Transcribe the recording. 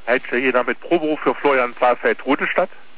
Heitscher hier damit Proberuf für Florian Fahrfeld Rudestadt.